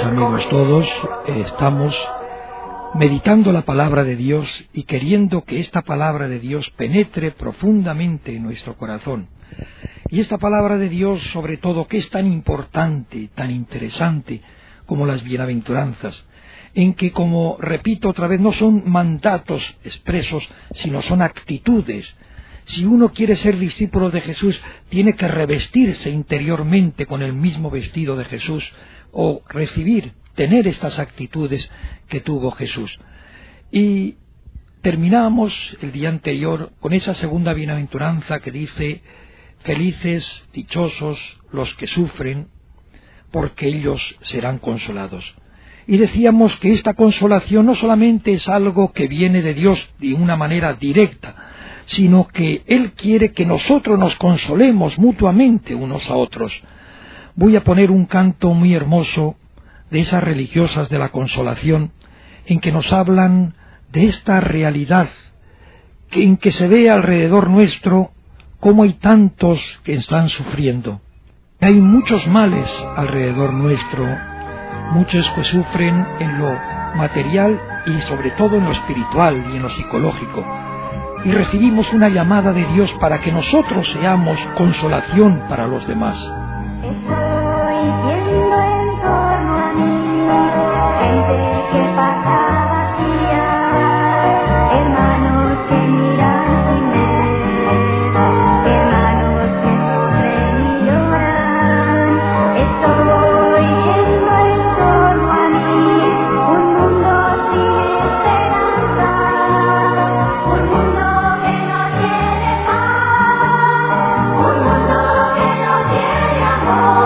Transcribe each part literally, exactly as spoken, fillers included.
queridos amigos todos, eh, estamos meditando la palabra de Dios y queriendo que esta palabra de Dios penetre profundamente en nuestro corazón. Y esta palabra de Dios, sobre todo, que es tan importante, tan interesante como las bienaventuranzas, en que, como repito otra vez, no son mandatos expresos, sino son actitudes. Si uno quiere ser discípulo de Jesús, tiene que revestirse interiormente con el mismo vestido de Jesús, o recibir, tener estas actitudes que tuvo Jesús. Y terminamos el día anterior con esa segunda bienaventuranza que dice: felices, dichosos los que sufren, porque ellos serán consolados. Y decíamos que esta consolación no solamente es algo que viene de Dios de una manera directa, sino que Él quiere que nosotros nos consolemos mutuamente unos a otros. Voy a poner un canto muy hermoso de esas religiosas de la consolación, en que nos hablan de esta realidad, que en que se ve alrededor nuestro cómo hay tantos que están sufriendo. Hay muchos males alrededor nuestro, muchos que sufren en lo material y sobre todo en lo espiritual y en lo psicológico. Y recibimos una llamada de Dios para que nosotros seamos consolación para los demás. Estoy viendo en torno a mí gente que pasa vacía, hermanos que miran sin ver, hermanos que sufren y lloran. Estoy viendo en torno a mí un mundo sin esperanza, un mundo que no tiene paz, un mundo que no tiene amor.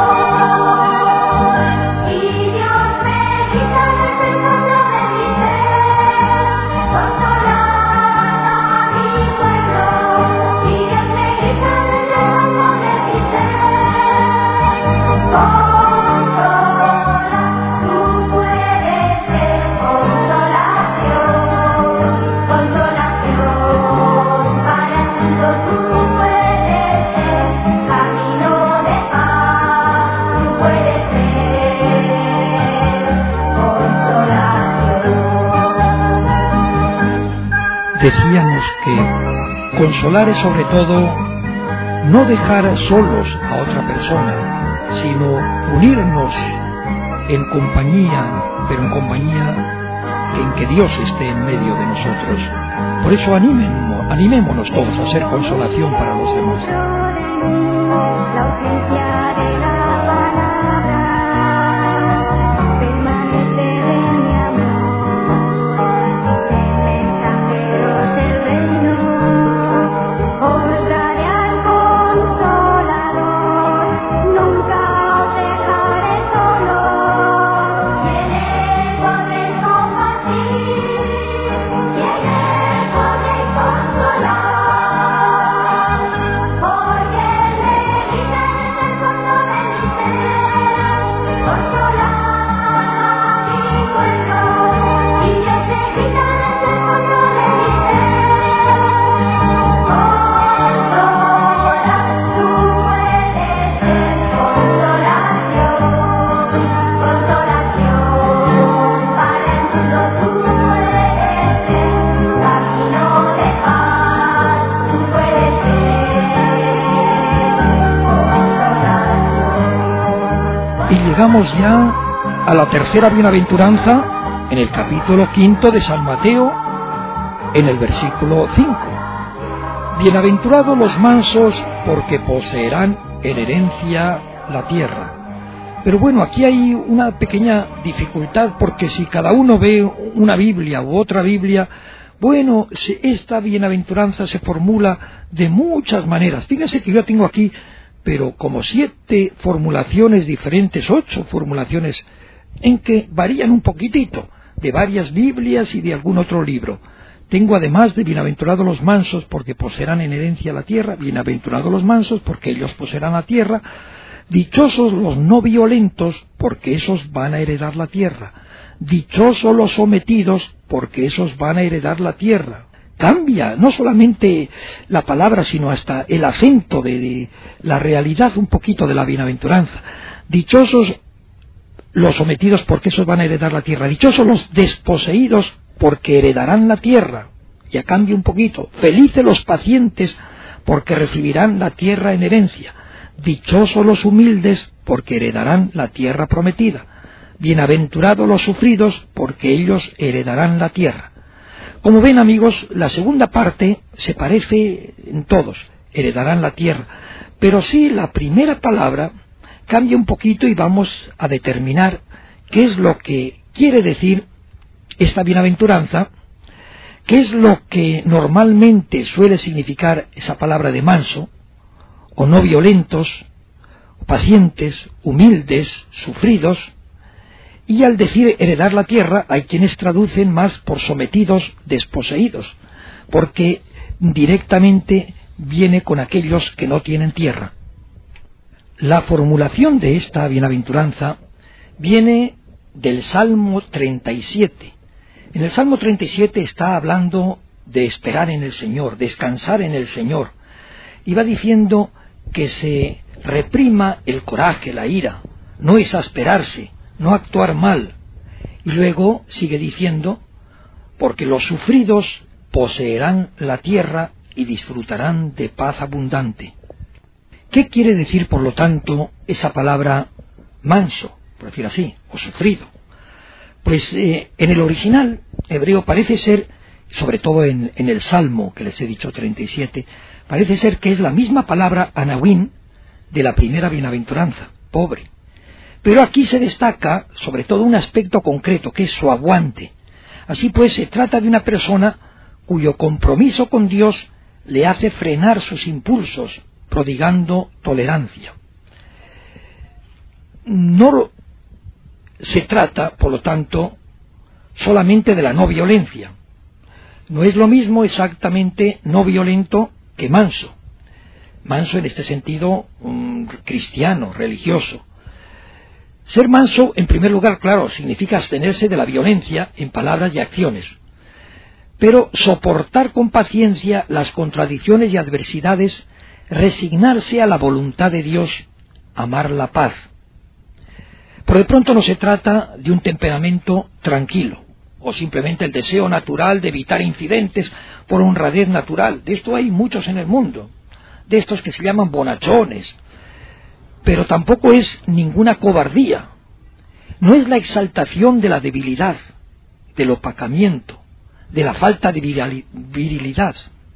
Y Dios me grita desde el fondo de mi ser, consola a mi pueblo. Y Dios me grita desde el fondo de mi ser, consola, tú puedes ser consolación, consolación para el mundo, tú puedes ser camino de paz, tú puedes ser consolación. Decíamos que consolar es sobre todo no dejar solos a otra persona, sino unirnos en compañía, pero en compañía en que Dios esté en medio de nosotros. Por eso animémonos, animémonos todos a ser consolación para los demás. La ausencia de la palabra permanece en mi amor, mensajeros del reino, os daré al Consolador, nunca os dejaré solos. Y en Él podréis compartir, y en Él podréis consolar, porque Él me grita desde el fondo de mi ser, consola a mi pueblo. Y Dios me grita desde el fondo de mi ser, consola, tú puedes ser consolación, consolación para el mundo, tú puedes ser camino de paz, tú puedes ser consolación. Y llegamos ya a la tercera bienaventuranza en el capítulo quinto de San Mateo, en el versículo cinco. Bienaventurados los mansos, porque poseerán en herencia la tierra. Pero bueno, aquí hay una pequeña dificultad, porque si cada uno ve una Biblia u otra Biblia, bueno, se- esta bienaventuranza se formula de muchas maneras. Fíjense que yo tengo aquí, pero como siete formulaciones diferentes, ocho formulaciones, en que varían un poquitito, de varias Biblias y de algún otro libro. Tengo además de bienaventurados los mansos, porque poseerán en herencia la tierra, bienaventurados los mansos, porque ellos poseerán la tierra, dichosos los no violentos, porque esos van a heredar la tierra, dichosos los sometidos, porque esos van a heredar la tierra. Cambia no solamente la palabra, sino hasta el acento de, de la realidad un poquito de la bienaventuranza. Dichosos los sometidos, porque esos van a heredar la tierra. Dichosos los desposeídos, porque heredarán la tierra. Y a cambio un poquito, felices los pacientes, porque recibirán la tierra en herencia. Dichosos los humildes, porque heredarán la tierra prometida. Bienaventurados los sufridos, porque ellos heredarán la tierra. Como ven, amigos, la segunda parte se parece en todos, heredarán la tierra. Pero sí, la primera palabra cambia un poquito y vamos a determinar qué es lo que quiere decir esta bienaventuranza, qué es lo que normalmente suele significar esa palabra de manso, o no violentos, pacientes, humildes, sufridos. Y al decir heredar la tierra, hay quienes traducen más por sometidos, desposeídos, porque directamente viene con aquellos que no tienen tierra. La formulación de esta bienaventuranza viene del Salmo treinta y siete. En el Salmo treinta y siete está hablando de esperar en el Señor, descansar en el Señor, y va diciendo que se reprima el coraje, la ira, no exasperarse, no actuar mal. Y luego sigue diciendo, porque los sufridos poseerán la tierra y disfrutarán de paz abundante. ¿Qué quiere decir, por lo tanto, esa palabra manso, por decir así, o sufrido? Pues eh, en el original hebreo parece ser, sobre todo en, en el Salmo que les he dicho treinta y siete, parece ser que es la misma palabra anawin de la primera bienaventuranza, pobre. Pero aquí se destaca sobre todo un aspecto concreto, que es su aguante. Así pues, se trata de una persona cuyo compromiso con Dios le hace frenar sus impulsos, prodigando tolerancia. No se trata, por lo tanto, solamente de la no violencia. No es lo mismo exactamente no violento que manso. Manso en este sentido um, cristiano, religioso. Ser manso, en primer lugar, claro, significa abstenerse de la violencia en palabras y acciones, pero soportar con paciencia las contradicciones y adversidades, resignarse a la voluntad de Dios, amar la paz. Por de pronto no se trata de un temperamento tranquilo, o simplemente el deseo natural de evitar incidentes por honradez natural. De esto hay muchos en el mundo, de estos que se llaman bonachones. Pero tampoco es ninguna cobardía, no es la exaltación de la debilidad, del opacamiento, de la falta de virilidad.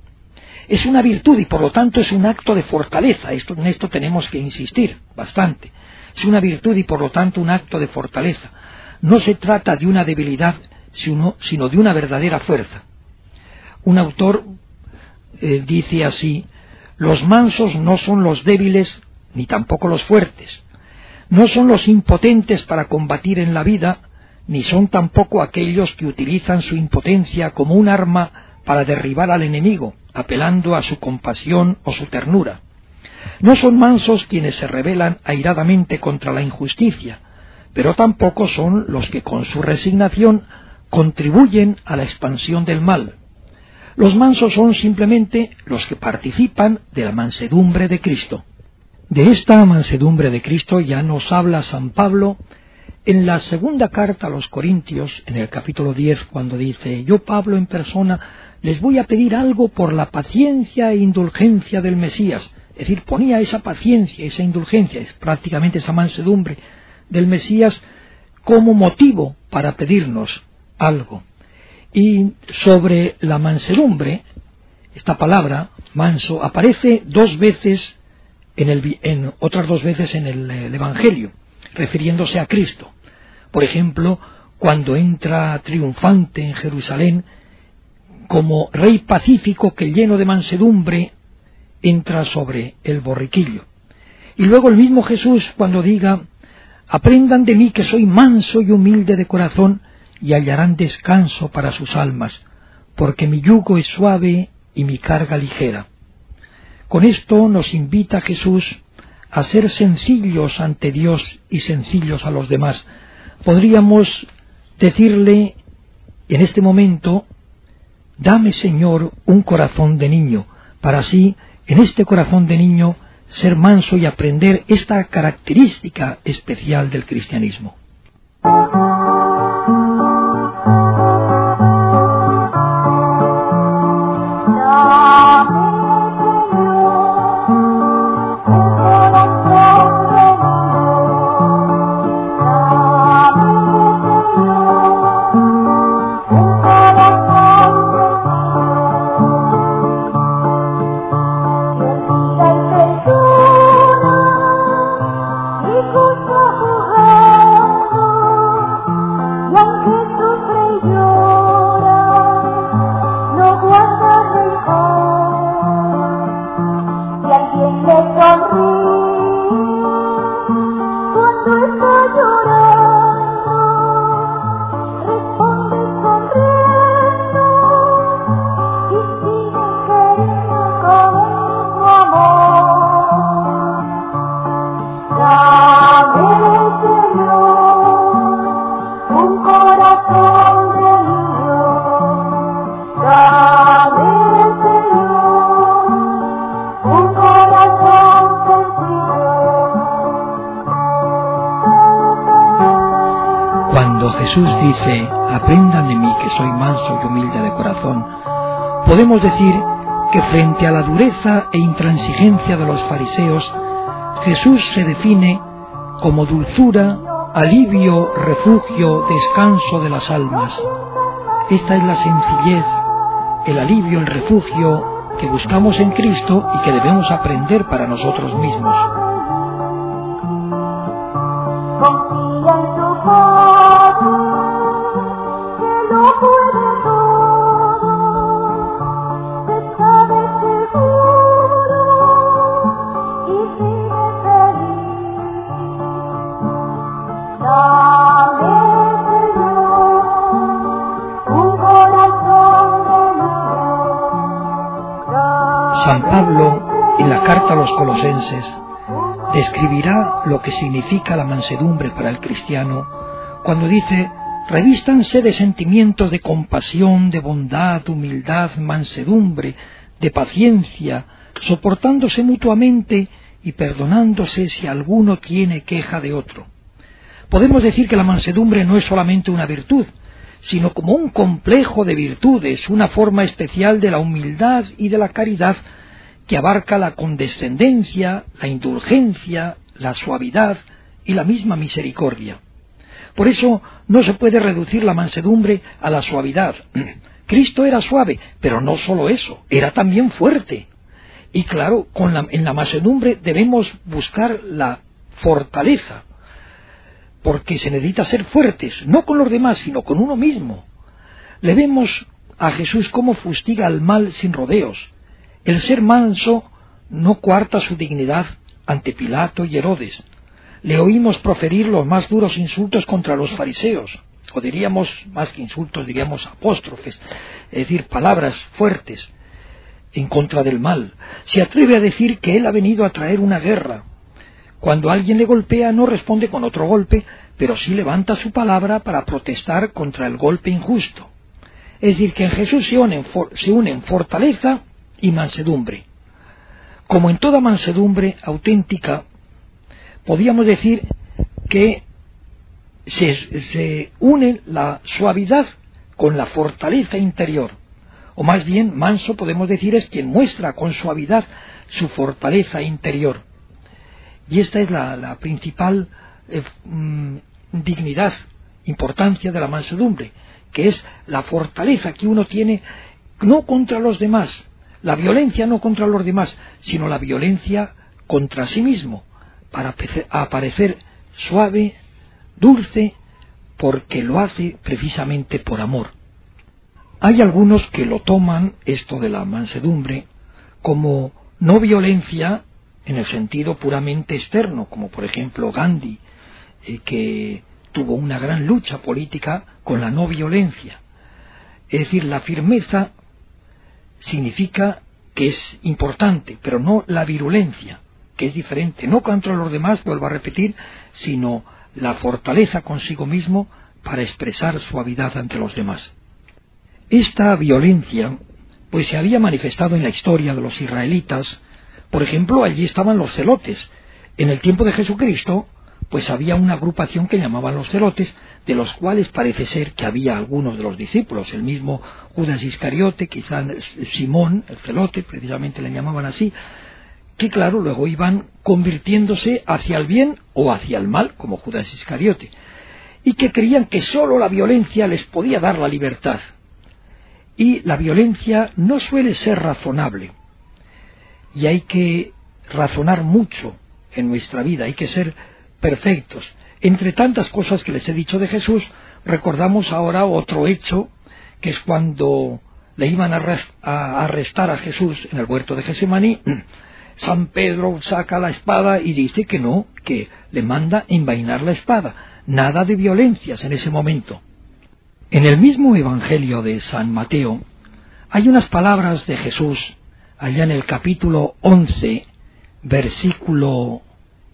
Es una virtud y por lo tanto es un acto de fortaleza. Esto, en esto tenemos que insistir bastante. Es una virtud y por lo tanto un acto de fortaleza. No se trata de una debilidad, sino, sino de una verdadera fuerza. Un autor eh, dice así: los mansos no son los débiles, ni tampoco los fuertes. No son los impotentes para combatir en la vida, ni son tampoco aquellos que utilizan su impotencia como un arma para derribar al enemigo, apelando a su compasión o su ternura. No son mansos quienes se rebelan airadamente contra la injusticia, pero tampoco son los que con su resignación contribuyen a la expansión del mal. Los mansos son simplemente los que participan de la mansedumbre de Cristo. De esta mansedumbre de Cristo ya nos habla San Pablo en la segunda carta a los Corintios, en el capítulo diez, cuando dice: yo, Pablo, en persona, les voy a pedir algo por la paciencia e indulgencia del Mesías. Es decir, ponía esa paciencia, esa indulgencia, es prácticamente esa mansedumbre del Mesías como motivo para pedirnos algo. Y sobre la mansedumbre, esta palabra, manso, aparece dos veces En, el, en otras dos veces en el, el Evangelio, refiriéndose a Cristo. Por ejemplo, cuando entra triunfante en Jerusalén, como rey pacífico que lleno de mansedumbre entra sobre el borriquillo. Y luego el mismo Jesús cuando diga: aprendan de mí que soy manso y humilde de corazón, y hallarán descanso para sus almas, porque mi yugo es suave y mi carga ligera. Con esto nos invita Jesús a ser sencillos ante Dios y sencillos a los demás. Podríamos decirle en este momento: dame, Señor, un corazón de niño, para así, en este corazón de niño, ser manso y aprender esta característica especial del cristianismo. Cuando Jesús dice, aprendan de mí que soy manso y humilde de corazón, podemos decir que frente a la dureza e intransigencia de los fariseos, Jesús se define como dulzura, alivio, refugio, descanso de las almas. Esta es la sencillez, el alivio, el refugio que buscamos en Cristo y que debemos aprender para nosotros mismos. Confía en tu Padre, que lo puede todo, está de seguro y vive feliz. Dame, Señor, un corazón de niño. San Pablo, en la carta a los Colosenses, describirá lo que significa la mansedumbre para el cristiano cuando dice: revístanse de sentimientos de compasión, de bondad, humildad, mansedumbre, de paciencia, soportándose mutuamente y perdonándose si alguno tiene queja de otro. Podemos decir que la mansedumbre no es solamente una virtud, sino como un complejo de virtudes, una forma especial de la humildad y de la caridad que abarca la condescendencia, la indulgencia, la suavidad y la misma misericordia. Por eso no se puede reducir la mansedumbre a la suavidad. Cristo era suave, pero no solo eso, era también fuerte. Y claro, con la, en la mansedumbre debemos buscar la fortaleza, porque se necesita ser fuertes, no con los demás, sino con uno mismo. Le vemos a Jesús cómo fustiga al mal sin rodeos. El ser manso no coarta su dignidad ante Pilato y Herodes. Le oímos proferir los más duros insultos contra los fariseos, o diríamos, más que insultos, diríamos apóstrofes, es decir, palabras fuertes en contra del mal. Se atreve a decir que él ha venido a traer una guerra. Cuando alguien le golpea no responde con otro golpe, pero sí levanta su palabra para protestar contra el golpe injusto. Es decir, que en Jesús se unen, se unen fortaleza y mansedumbre. Como en toda mansedumbre auténtica, podríamos decir que se, se une la suavidad con la fortaleza interior, o más bien manso podemos decir es quien muestra con suavidad su fortaleza interior. Y esta es la, la principal eh, mm, dignidad, importancia de la mansedumbre, que es la fortaleza que uno tiene no contra los demás, la violencia no contra los demás, sino la violencia contra sí mismo, para aparecer suave, dulce, porque lo hace precisamente por amor. Hay algunos que lo toman, esto de la mansedumbre, como no violencia en el sentido puramente externo, como por ejemplo Gandhi, eh, que tuvo una gran lucha política con la no violencia. Es decir, la firmeza significa que es importante, pero no la virulencia, que es diferente, no contra los demás, vuelvo a repetir, sino la fortaleza consigo mismo para expresar suavidad ante los demás. Esta violencia, pues se había manifestado en la historia de los israelitas. Por ejemplo, allí estaban los celotes. En el tiempo de Jesucristo, pues había una agrupación que llamaban los celotes, de los cuales parece ser que había algunos de los discípulos, el mismo Judas Iscariote, quizá Simón, el celote, precisamente le llamaban así, que claro, luego iban convirtiéndose hacia el bien o hacia el mal, como Judas Iscariote, y que creían que sólo la violencia les podía dar la libertad. Y la violencia no suele ser razonable, y hay que razonar mucho en nuestra vida, hay que ser perfectos. Entre tantas cosas que les he dicho de Jesús, recordamos ahora otro hecho, que es cuando le iban a arrestar a Jesús en el huerto de Getsemaní. San Pedro saca la espada y dice que no, que le manda envainar la espada. Nada de violencias en ese momento. En el mismo Evangelio de San Mateo hay unas palabras de Jesús, allá en el capítulo once, versículo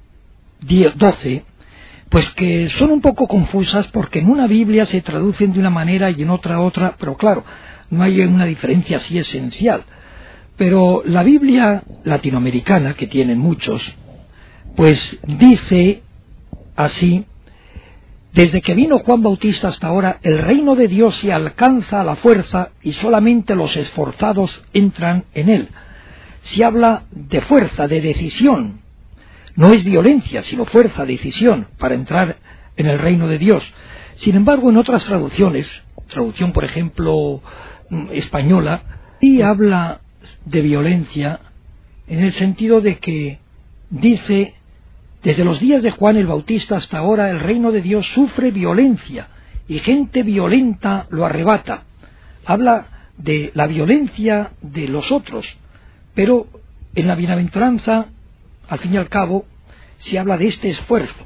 doce, pues que son un poco confusas porque en una Biblia se traducen de una manera y en otra otra, pero claro, no hay una diferencia así esencial. Pero la Biblia latinoamericana, que tienen muchos, pues dice así, Desde que vino Juan Bautista hasta ahora, el reino de Dios se alcanza a la fuerza y solamente los esforzados entran en él. Se habla de fuerza, de decisión. No es violencia, sino fuerza, decisión para entrar en el reino de Dios. Sin embargo, en otras traducciones, traducción por ejemplo española, sí habla de violencia en el sentido de que dice: desde los días de Juan el Bautista hasta ahora el reino de Dios sufre violencia y gente violenta lo arrebata. Habla de la violencia de los otros, pero en la bienaventuranza, al fin y al cabo, se habla de este esfuerzo,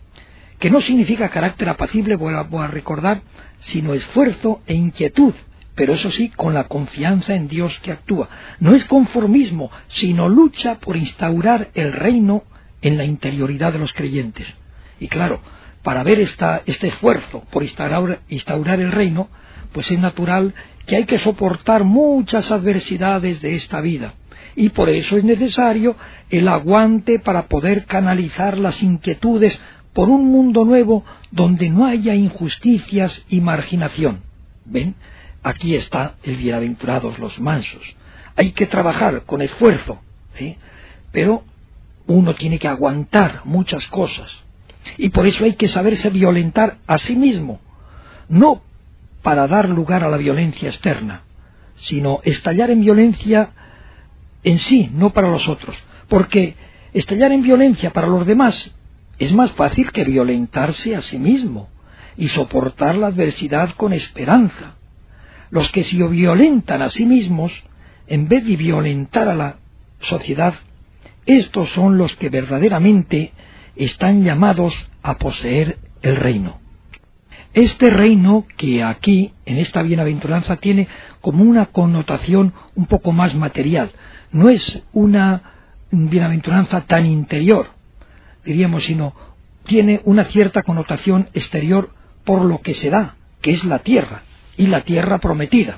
que no significa carácter apacible, voy a, voy a recordar, sino esfuerzo e inquietud, pero eso sí, con la confianza en Dios que actúa. No es conformismo, sino lucha por instaurar el reino en la interioridad de los creyentes. Y claro, para ver esta, este esfuerzo por instaurar, instaurar el reino, pues es natural que hay que soportar muchas adversidades de esta vida. Y por eso es necesario el aguante para poder canalizar las inquietudes por un mundo nuevo donde no haya injusticias y marginación. ¿Ven? Aquí está el bienaventurados los mansos. Hay que trabajar con esfuerzo, ¿sí? Pero uno tiene que aguantar muchas cosas. Y por eso hay que saberse violentar a sí mismo, no para dar lugar a la violencia externa, sino estallar en violencia en sí, no para los otros. Porque estallar en violencia para los demás es más fácil que violentarse a sí mismo y soportar la adversidad con esperanza. Los que se violentan a sí mismos, en vez de violentar a la sociedad, estos son los que verdaderamente están llamados a poseer el reino. Este reino que aquí, en esta bienaventuranza, tiene como una connotación un poco más material. No es una bienaventuranza tan interior, diríamos, sino tiene una cierta connotación exterior por lo que se da, que es la tierra, y la tierra prometida.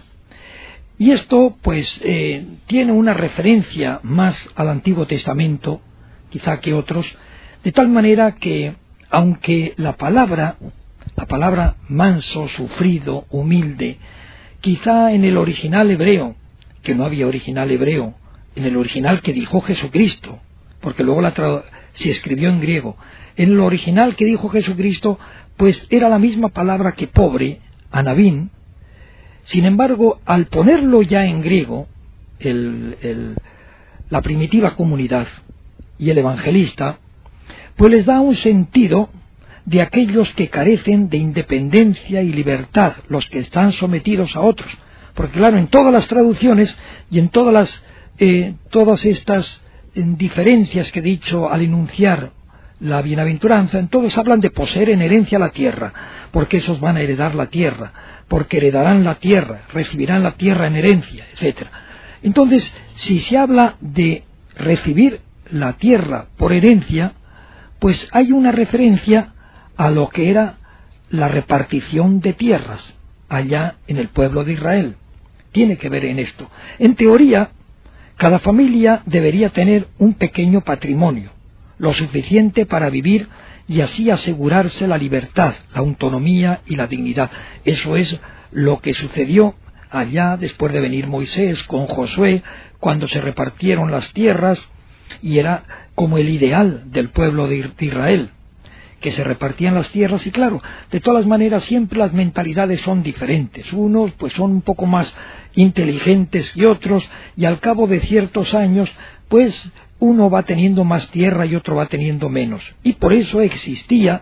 Y esto, pues, eh, tiene una referencia más al Antiguo Testamento, quizá que otros, de tal manera que, aunque la palabra, la palabra manso, sufrido, humilde, quizá en el original hebreo, que no había original hebreo, en el original que dijo Jesucristo, porque luego la se escribió en griego, en el original que dijo Jesucristo, pues era la misma palabra que pobre, anabín. Sin embargo, al ponerlo ya en griego, el, el, la primitiva comunidad y el evangelista, pues les da un sentido de aquellos que carecen de independencia y libertad, los que están sometidos a otros. Porque claro, en todas las traducciones y en todas las eh, todas estas eh, diferencias que he dicho al enunciar la bienaventuranza, en todos hablan de poseer en herencia la tierra, porque esos van a heredar la tierra, porque heredarán la tierra, recibirán la tierra en herencia, etcétera. Entonces, si se habla de recibir la tierra por herencia, pues hay una referencia a lo que era la repartición de tierras allá en el pueblo de Israel. Tiene que ver en esto. En teoría, cada familia debería tener un pequeño patrimonio, lo suficiente para vivir y así asegurarse la libertad, la autonomía y la dignidad. Eso es lo que sucedió allá después de venir Moisés con Josué, cuando se repartieron las tierras, y era como el ideal del pueblo de Israel, que se repartían las tierras. Y claro, de todas maneras siempre las mentalidades son diferentes, unos pues son un poco más inteligentes que otros, y al cabo de ciertos años pues uno va teniendo más tierra y otro va teniendo menos, y por eso existía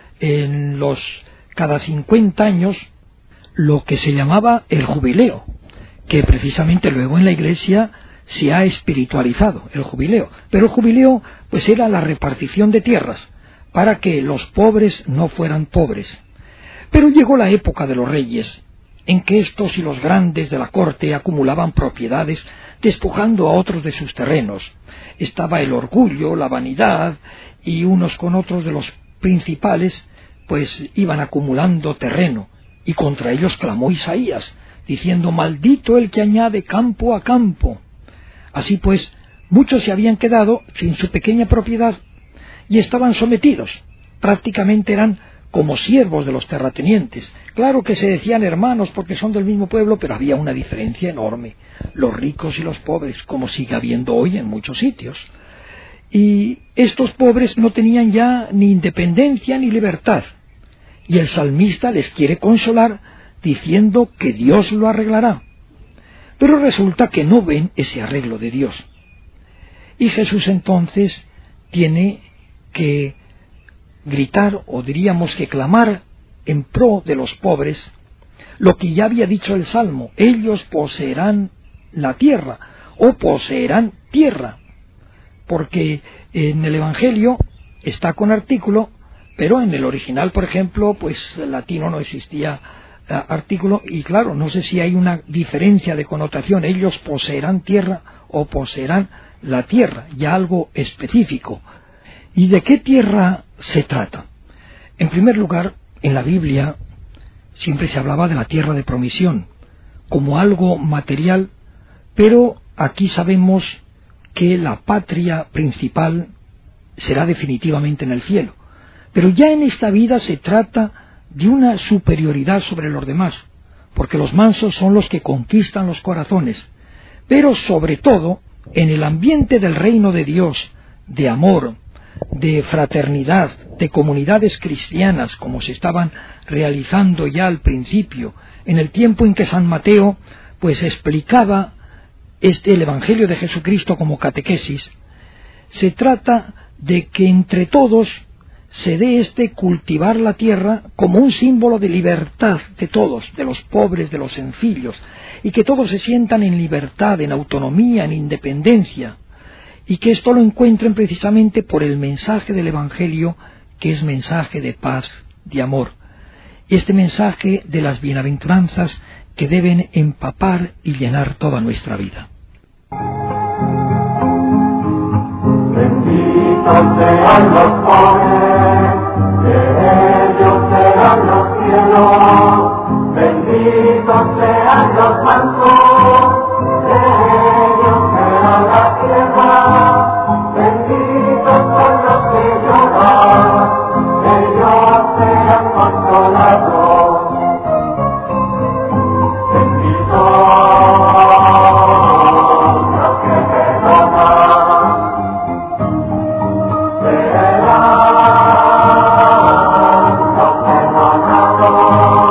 en los cada cincuenta años lo que se llamaba el jubileo, que precisamente luego en la Iglesia se ha espiritualizado el jubileo. Pero el jubileo pues era la repartición de tierras para que los pobres no fueran pobres. Pero llegó la época de los reyes, en que estos y los grandes de la corte acumulaban propiedades, despojando a otros de sus terrenos. Estaba el orgullo, la vanidad, y unos con otros de los principales pues iban acumulando terreno, y contra ellos clamó Isaías, diciendo: maldito el que añade campo a campo. Así pues, muchos se habían quedado sin su pequeña propiedad y estaban sometidos, prácticamente eran como siervos de los terratenientes. Claro que se decían hermanos porque son del mismo pueblo, pero había una diferencia enorme, los ricos y los pobres, como sigue habiendo hoy en muchos sitios. Y estos pobres no tenían ya ni independencia ni libertad, y el salmista les quiere consolar diciendo que Dios lo arreglará. Pero resulta que no ven ese arreglo de Dios. Y Jesús entonces tiene que gritar, o diríamos que clamar en pro de los pobres, lo que ya había dicho el Salmo: ellos poseerán la tierra, o poseerán tierra, porque en el Evangelio está con artículo, pero en el original, por ejemplo, pues el latino no existía uh, artículo, y claro, no sé si hay una diferencia de connotación, ellos poseerán tierra o poseerán la tierra, ya algo específico. ¿Y de qué tierra se trata? En primer lugar, en la Biblia siempre se hablaba de la tierra de promisión, como algo material, pero aquí sabemos que la patria principal será definitivamente en el cielo. Pero ya en esta vida se trata de una superioridad sobre los demás, porque los mansos son los que conquistan los corazones, pero sobre todo en el ambiente del reino de Dios, de amor, de fraternidad, de comunidades cristianas, como se estaban realizando ya al principio, en el tiempo en que San Mateo pues explicaba este el Evangelio de Jesucristo como catequesis. Se trata de que entre todos se dé este cultivar la tierra como un símbolo de libertad de todos, de los pobres, de los sencillos, y que todos se sientan en libertad, en autonomía, en independencia, y que esto lo encuentren precisamente por el mensaje del Evangelio, que es mensaje de paz, de amor. Este mensaje de las bienaventuranzas que deben empapar y llenar toda nuestra vida. Benditos sean los pobres, que ellos serán los cielos. Benditos sean los mansos, que ellos serán la tierra. Benditos son los que lloran, ellos serán consolados. Benditos los que perdonan, serán los perdonados.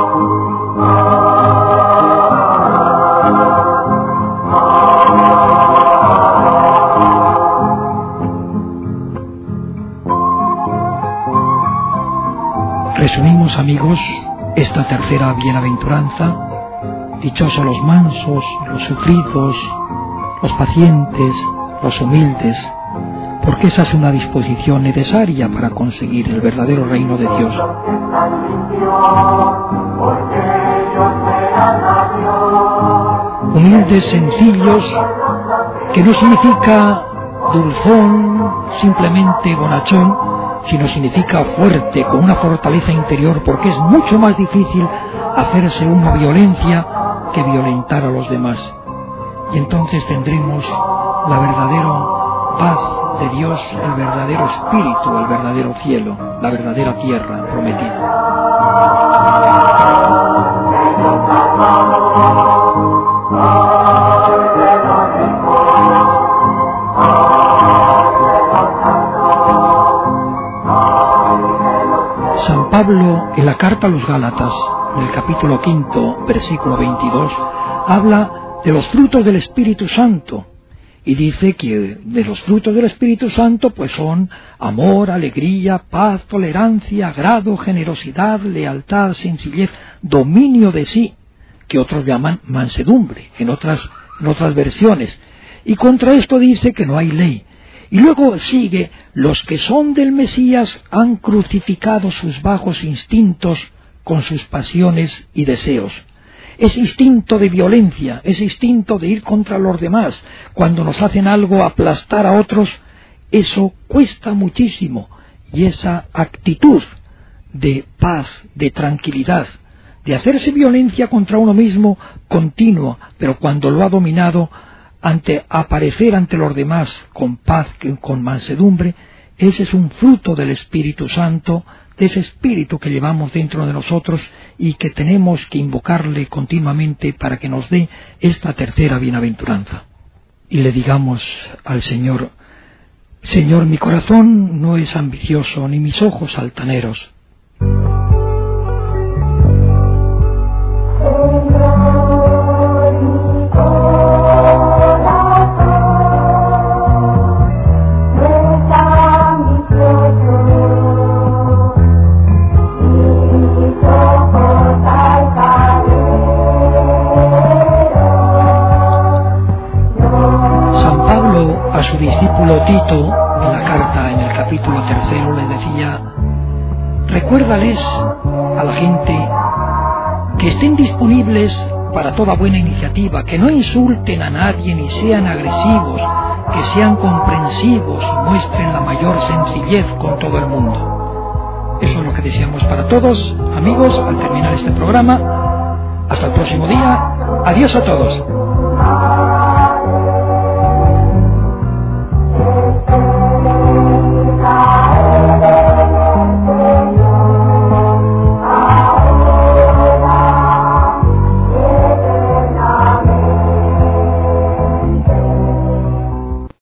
Resumimos, amigos, esta tercera bienaventuranza: dichosos los mansos, los sufridos, los pacientes, los humildes, porque esa es una disposición necesaria para conseguir el verdadero reino de Dios. Humildes, sencillos, que no significa dulzón, simplemente bonachón, sino significa fuerte, con una fortaleza interior, porque es mucho más difícil hacerse una violencia que violentar a los demás. Y entonces tendremos la verdadera paz de Dios, el verdadero espíritu, el verdadero cielo, la verdadera tierra prometida. San Pablo, en la carta a los Gálatas, en el capítulo quinto, versículo veintidós, habla de los frutos del Espíritu Santo, y dice que de los frutos del Espíritu Santo pues son amor, alegría, paz, tolerancia, agrado, generosidad, lealtad, sencillez, dominio de sí, que otros llaman mansedumbre, en otras, en otras versiones. Y contra esto dice que no hay ley. Y luego sigue: los que son del Mesías han crucificado sus bajos instintos con sus pasiones y deseos. Ese instinto de violencia, ese instinto de ir contra los demás, cuando nos hacen algo, aplastar a otros, eso cuesta muchísimo. Y esa actitud de paz, de tranquilidad, de hacerse violencia contra uno mismo continua, pero cuando lo ha dominado, ante aparecer ante los demás con paz, con mansedumbre, ese es un fruto del Espíritu Santo de ese espíritu que llevamos dentro de nosotros y que tenemos que invocarle continuamente para que nos dé esta tercera bienaventuranza. Y le digamos al Señor: Señor, mi corazón no es ambicioso, ni mis ojos altaneros. Su discípulo Tito, en la carta, en el capítulo tercero, le decía: recuérdales a la gente que estén disponibles para toda buena iniciativa, que no insulten a nadie ni sean agresivos, que sean comprensivos y muestren la mayor sencillez con todo el mundo. Eso es lo que deseamos para todos, amigos, al terminar este programa. Hasta el próximo día. Adiós a todos.